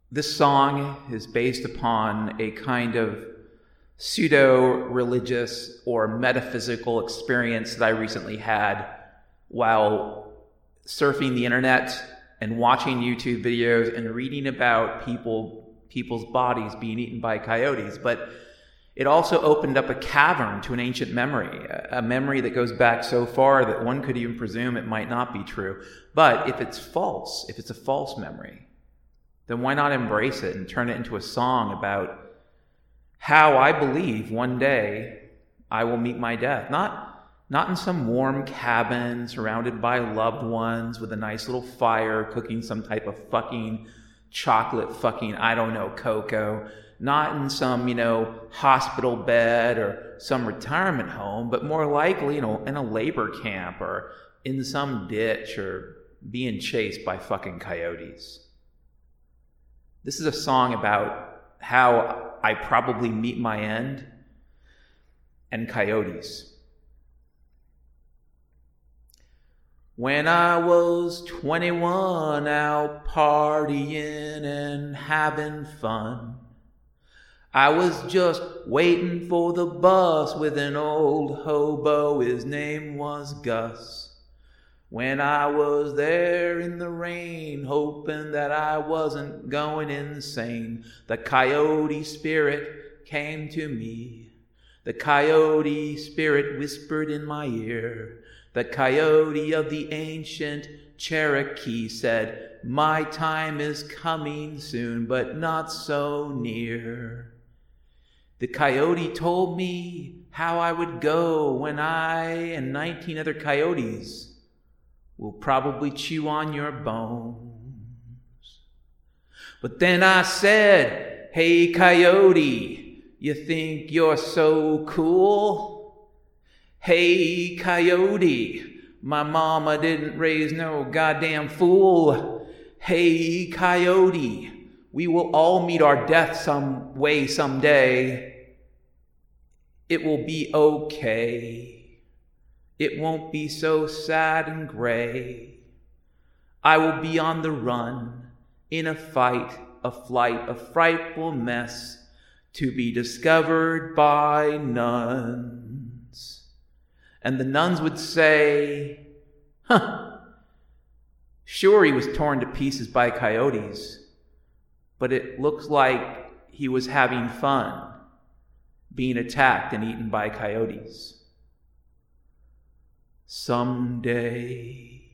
This song is based upon a kind of pseudo-religious or metaphysical experience that I recently had while surfing the internet and watching YouTube videos and reading about people's bodies being eaten by coyotes. But it also opened up a cavern to an ancient memory, a memory that goes back so far that one could even presume it might not be true. But if it's false, if it's a false memory, then why not embrace it and turn it into a song about how I believe one day I will meet my death. Not in some warm cabin surrounded by loved ones with a nice little fire cooking some type of fucking chocolate fucking, I don't know, cocoa. Not in some, hospital bed or some retirement home, but more likely, in a labor camp or in some ditch or being chased by fucking coyotes. This is a song about how I probably meet my end and coyotes. When I was 21, out partying and having fun, I was just waiting for the bus with an old hobo, his name was Gus. When I was there in the rain, hoping that I wasn't going insane, the coyote spirit came to me. The coyote spirit whispered in my ear. The coyote of the ancient Cherokee said, "My time is coming soon, but not so near." The coyote told me how I would go when I and 19 other coyotes will probably chew on your bones. But then I said, "Hey coyote, you think you're so cool? Hey coyote, my mama didn't raise no goddamn fool. Hey coyote, we will all meet our death some way someday. It will be okay. It won't be so sad and gray. I will be on the run, in a fight, a flight, a frightful mess, to be discovered by nuns." And the nuns would say, "Sure, he was torn to pieces by coyotes, but it looks like he was having fun being attacked and eaten by coyotes. Someday